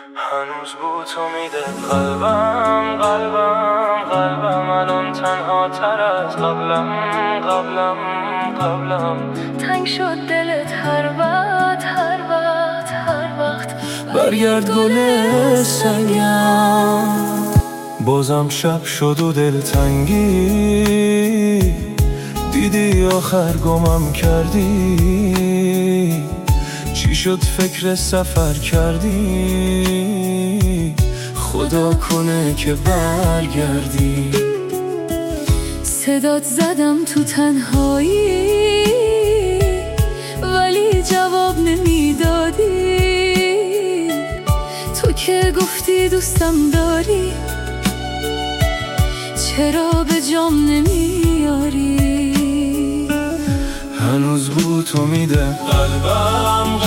هنوز بو تو میده قلبم الان تنها تر از قبلم تنگ شد دلت هر وقت برگرد گل سنگم. بازم شب شد و دلتنگی، دیدی آخر گمم کردی. چی شد فکر سفر کردی؟ خدا کنه که برگردی. صدات زدم تو تنهایی ولی جواب نمیدادی. تو که گفتی دوستم داری، چرا به جام نمیاری؟ هنوز بو تو میده قلبم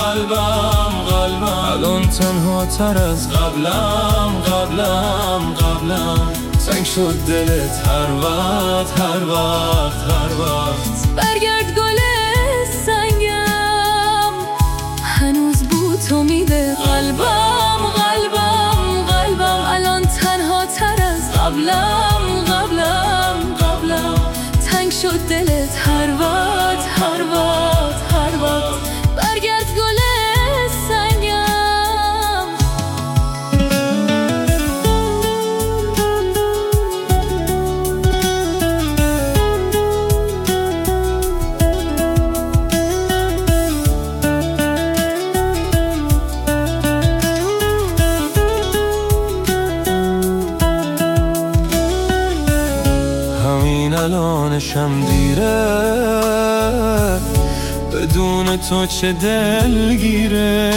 الان تنها تر از قبلم. تنگ شد دلت هر وقت برگرد گل سنگم. هنوز بو تو میده قلبم الان تنها تر از قبلم. تنگ شد دلت هر وقت برگرد گل سنگم. همین الانشم دیره، بدون تو چه دلگیره.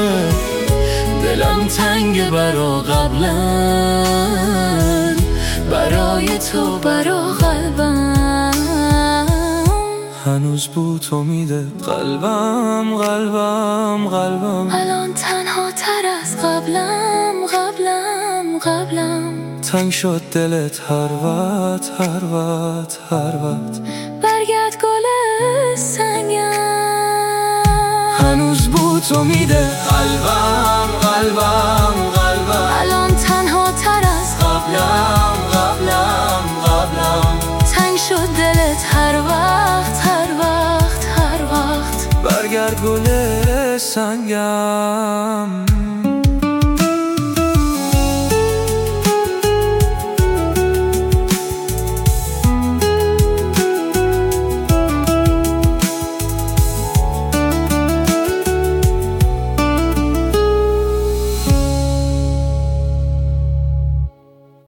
دلم تنگ برا قبلم، برای تو برا قلبم. هنوز بو تو میده قلبم الان تنها تر از قبلم. تنگ شد دلت هر وقت برگرد گل سنگم. هنوز بو تو میده قلبم الان تنها تر از قبلم. تنگ شد دلت هر وقت برگرد گل سنگم.